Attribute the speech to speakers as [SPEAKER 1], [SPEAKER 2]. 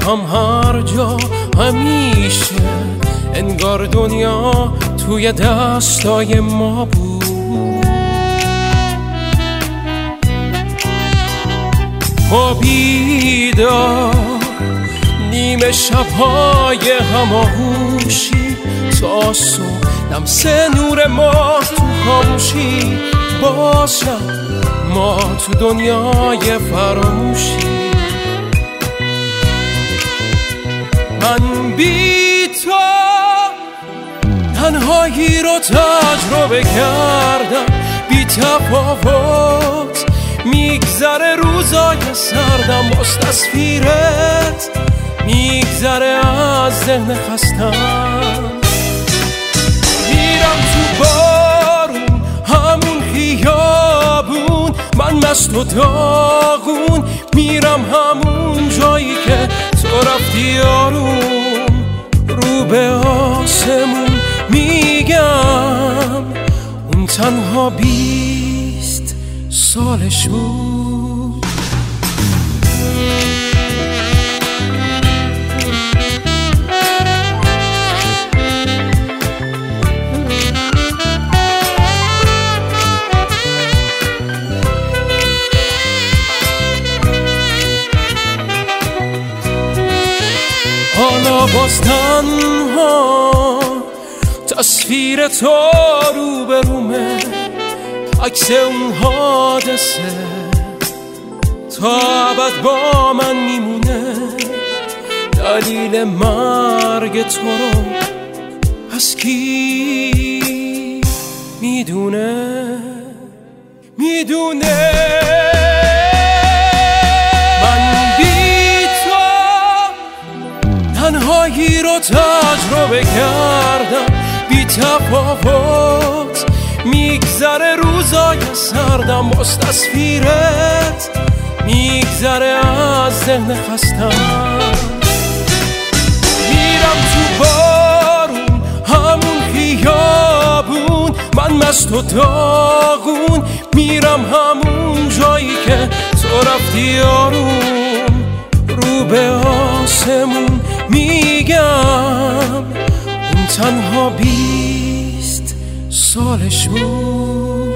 [SPEAKER 1] میخوام هر جا همیشه انگار دنیا توی دستای ما بود. ما بیدار نیمه شب‌های هماغوشی تا صبح، لمس نور ماه تو خاموشی، باز شب ما تو دنیای فراموشی. من بی تو تنهایی رو تجربه کردم، بی تفاوت میگذره روزای سردم، باز تصویرت میگذره از ذهن خستم. میرم تو بارون همون خیابون، من مست و داغون، میرم همون جایی که تو رفتی آروم، رو به آسمون میگم اون تنها 20 سالش بود. حالا باز تنها تصویر تو رو به رومه، عکس اون حادثه تا ابد با من میمونه. دلیل مرگ تو رو از کی میدونه؟ من بی تو تنهایی رو تجربه کردم، بی تفاوت میگذره روزای سردم، باز تصویرت میگذره از ذهن خستم. میرم تو بارون همون خیابون، من مست و داغون، میرم همون جایی که تو رفتی آروم، رو به آسمون میگم اون تنها 20 سالش بود.